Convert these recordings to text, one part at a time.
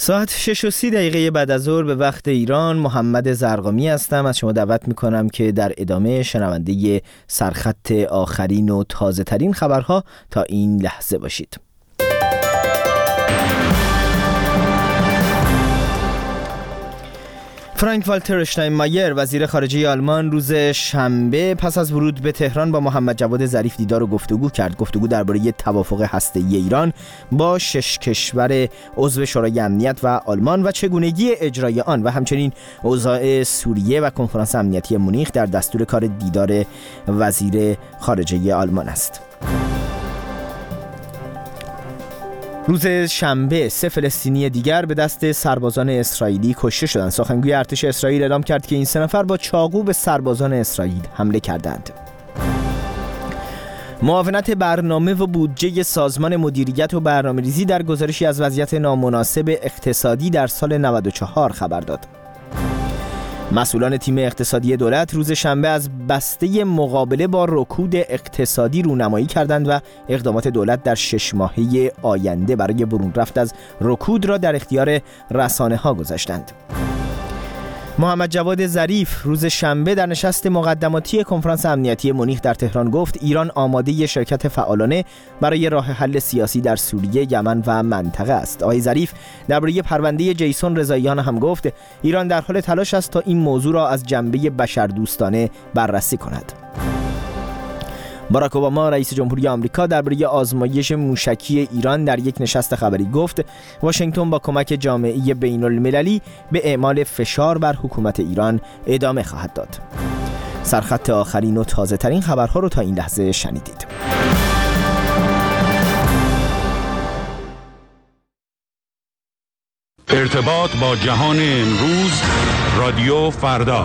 ساعت 6:30 بعد از ظهر به وقت ایران. محمد زرقامی هستم. از شما دعوت میکنم که در ادامه شنونده سرخط آخرین و تازه ترین خبرها تا این لحظه باشید. فرانک والتر اشتاینمایر وزیر خارجه آلمان روز شنبه پس از ورود به تهران با محمد جواد ظریف دیدار و گفتگو کرد. گفتگو درباره توافق هسته‌ای ایران با 6 کشور عضو شورای امنیت و آلمان و چگونگی اجرای آن و همچنین اوضاع سوریه و کنفرانس امنیتی مونیخ در دستور کار دیدار وزیر خارجه آلمان است. روز شنبه 3 فلسطینی دیگر به دست سربازان اسرائیلی کشته شدند. سخنگوی ارتش اسرائیل اعلام کرد که این 3 نفر با چاقو به سربازان اسرائیل حمله کردند. معاونت برنامه و بودجه سازمان مدیریت و برنامه‌ریزی در گزارشی از وضعیت نامناسب اقتصادی در سال 94 خبر داد. مسئولان تیم اقتصادی دولت روز شنبه از بسته مقابله با رکود اقتصادی رونمایی کردند و اقدامات دولت در 6 ماهه آینده برای برون رفت از رکود را در اختیار رسانه‌ها گذاشتند. محمد جواد ظریف روز شنبه در نشست مقدماتی کنفرانس امنیتی مونیخ در تهران گفت ایران آماده شرکت فعالانه برای راه حل سیاسی در سوریه، یمن و منطقه است. آقای ظریف درباره پرونده جیسون رضاییان هم گفت ایران در حال تلاش است تا این موضوع را از جنبه بشردوستانه بررسی کند. باراک اوباما رئیس جمهوری آمریکا درباره آزمایش موشکی ایران در یک نشست خبری گفت واشنگتن با کمک جامعه بین‌المللی به اعمال فشار بر حکومت ایران ادامه خواهد داد. سرخط آخرین و تازه ترین خبرها رو تا این لحظه شنیدید. ارتباط با جهان امروز، رادیو فردا.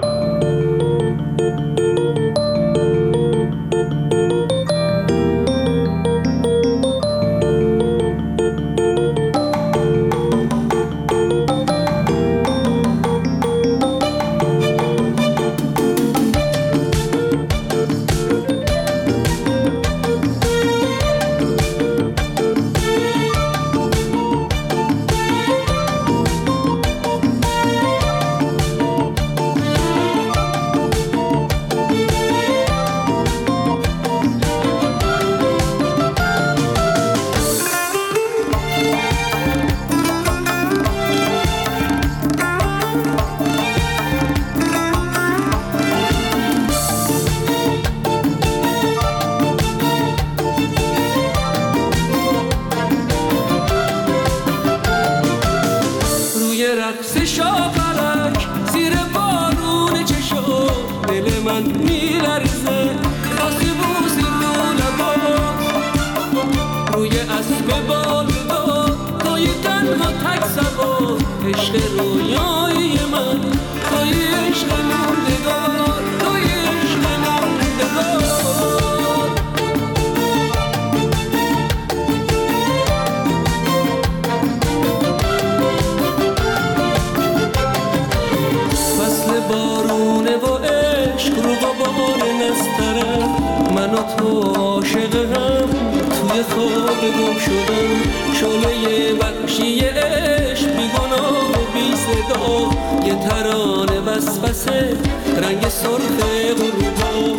رنگ سرخ غروبا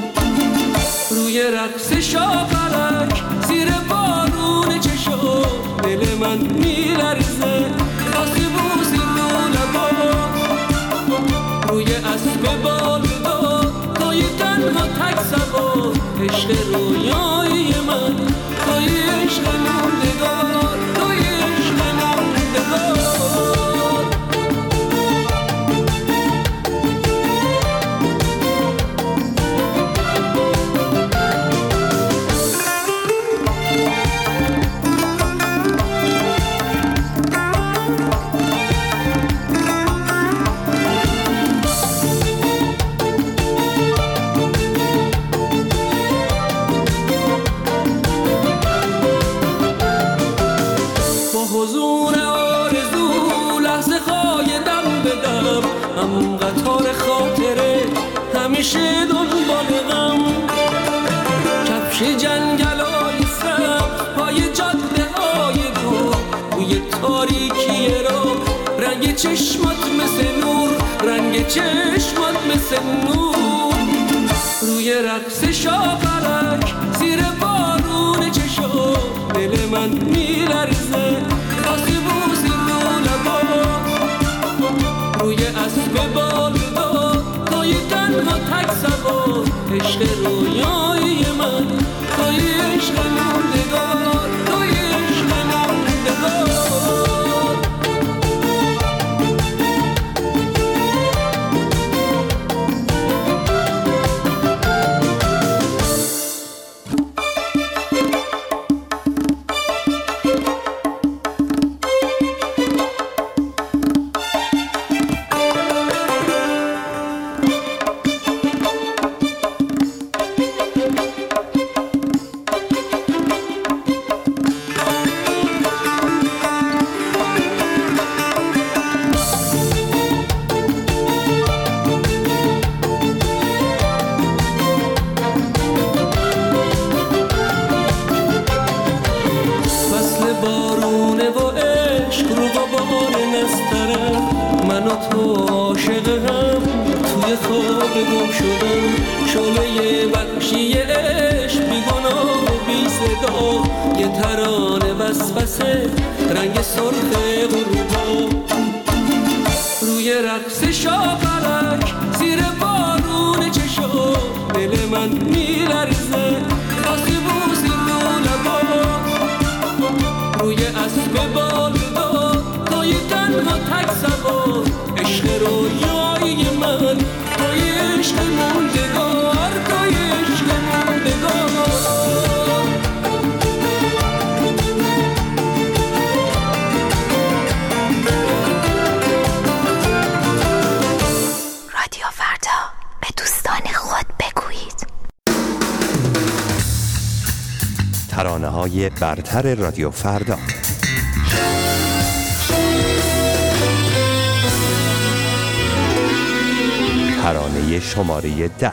روی رقص شاپرک زیر بارون چشم دل من میلرزه واسه بوسی رو لبا روی اسب بالدار توی تنها تک سوار عشق رویای من توی عشق موندگار توی عشق موندگار همیشه دنبال غم کفش جنگلای سبز پای جاده های دور توی تاریکی را رنگ چشمات مثل نور، رنگ چشمات مثل نور. روی رقص شاپرک زیر بارون چشم دل من میلرزه، واسه بوسی رو لبا روی اسب بالدار توی تنها تک سوار. عشق رویایی من توی عشق موندگار، توی عشق موندگار. ترانه‌های برتر رادیو فردا. ترانه شماره 10.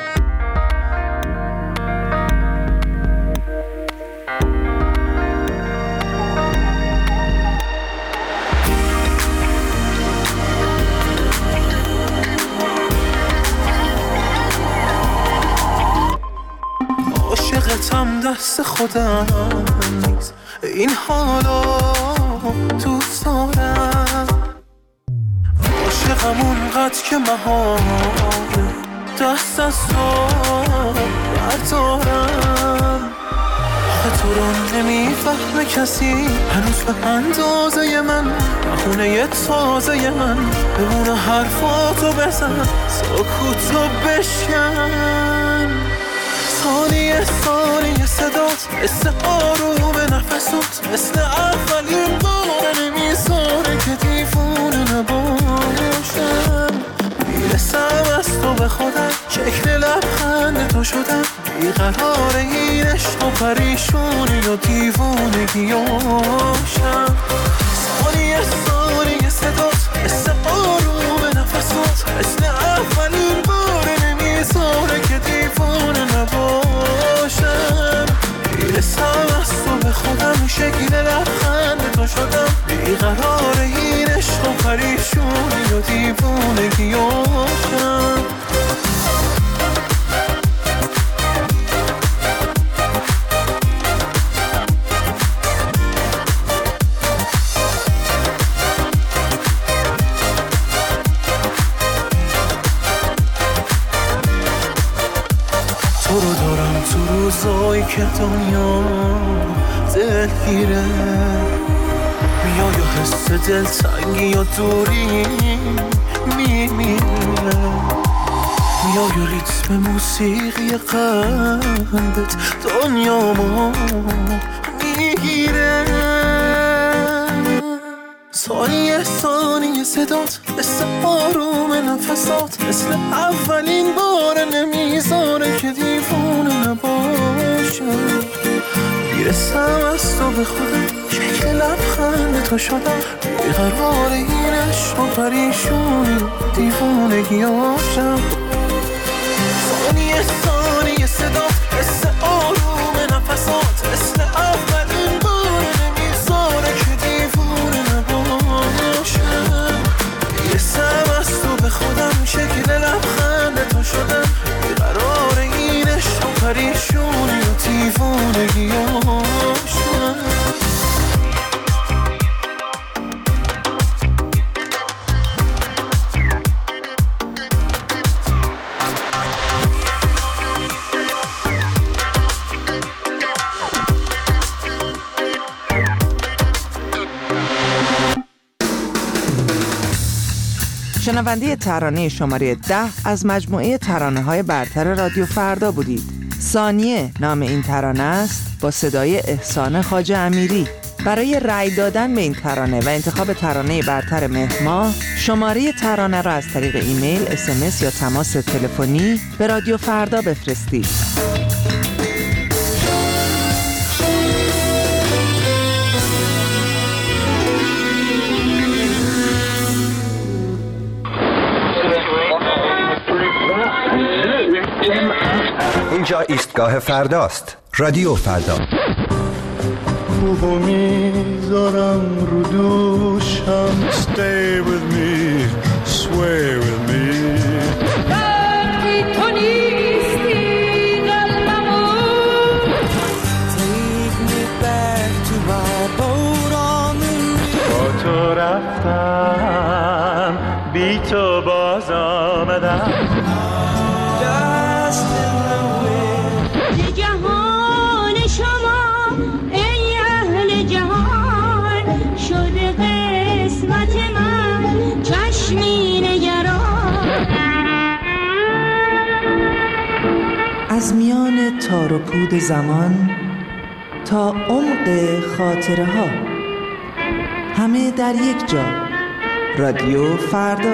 دست خودم نیست این حالا دوست دارم، عاشقم اونقدر که مهاره دست از تو بردارم. آخه تو رو نمیفهمه کسی هنوز به اندازه من، بخونه تازه من بمونه حرفاتو بزن سکوتو بشکن. ثانیه ثانیه صدات مثل آروم نفسات، مثل اولین بار نمیذاره که دیوونه نباشم. میرسم از تو به خودم، شکل لبخند تو شدم، بیقرار این عشق و پریشونی و دیوونگیاشم. ثانیه ثانیه صدات مثل آروم نفسات، مثل اولین بار نمیذاره که دیوونه نباشم. میرسم از تو به خودم، شکل لبخند تو شدم، بیقرار این عشق و پریشونی و دیوونگیاشم. تو رو دارم تو روزایی که دنیا دلگیره، میای و حس دلتنگی یا دوری میمیره، میای و ریتم موسیقی قلبت دنیامو میگیره. ثانیه ثانیه صدات مثل آروم نفسات، مثل اولین بار نمیذاره که دیوونه نباشم. میرسم از تو به خودم، شکل لبخند تو شدم، بیقرار این عشق و پریشونی دیوونگیاشم. ثانیه ثانیه صدات مثل آروم نفسات، مثل اولین بار نمیذاره که دیوونه شنونده ترانه شماره 10 از مجموعه ترانه‌های برتر رادیو فردا بودید. ثانیه نام این ترانه است، با صدای احسان خواجه امیری. برای رأی دادن به این ترانه و انتخاب ترانه برتر مهر ماه، شماره ترانه را از طریق ایمیل، SMS یا تماس تلفنی به رادیو فردا بفرستید. اینجا ایستگاه فرداست. رادیو فردا. خوبو میذارم رو دوشم. Stay with me, sway with me. وقتی تو نیستی قلبمو Take me back to my boat on the river. با تو رفتم، بی تو باز آمدم. از میان تار و پود زمان تا عمق خاطره ها، همه در یک جا. رادیو فردا.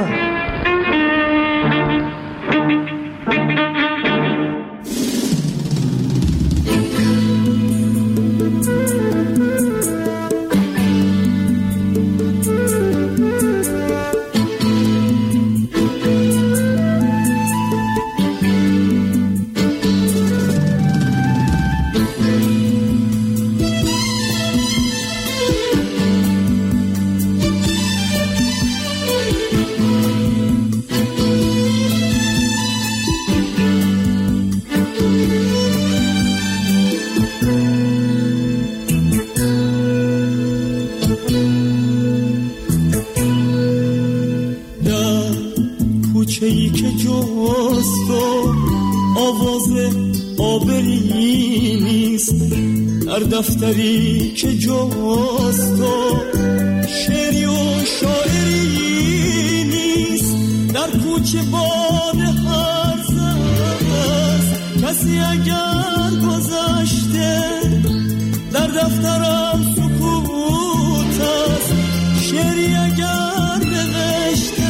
کوچه‌ای که جز تو آواز آبری نیست، در دفتری که جز تو شعری و شاعری نیست، در کوچه باد هرز است کسی اگر گذشته، در دفترم سکوت است شعری اگر نوشته،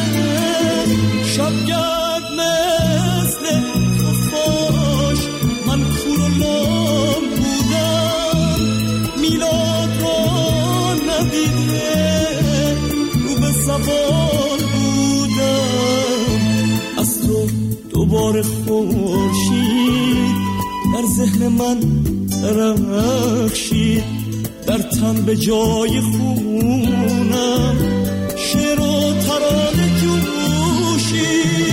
شبگرد مثل خفاش من کور و لام بودم، میلاد را ندیده رو به سوال بودم، از تو دوباره خورشید در ذهن من درخشید، در تن به جای خونم شعر و ترانه جوشید.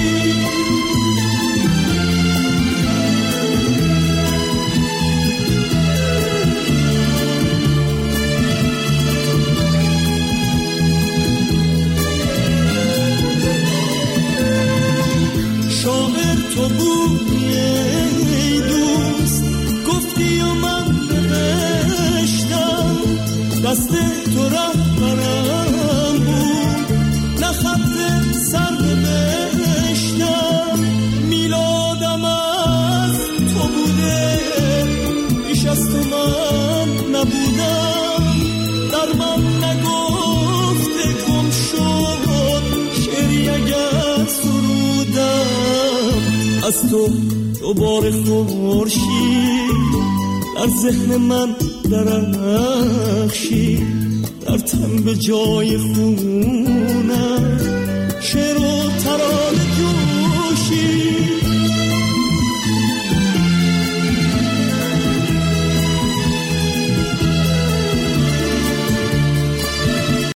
شاعر تو بودی ای دوست، گفتی و من نوشتم، دست تو رهبرم بود، نه خط سر نوشتم، میلادم از تو بوده، بیش از تو من نبودم، در من نگفته گم شد شعری اگر سرودم، از تو دوباره خورشید در ذهن من درخشید، در تن به جای خونم شعر و ترانه جوشید.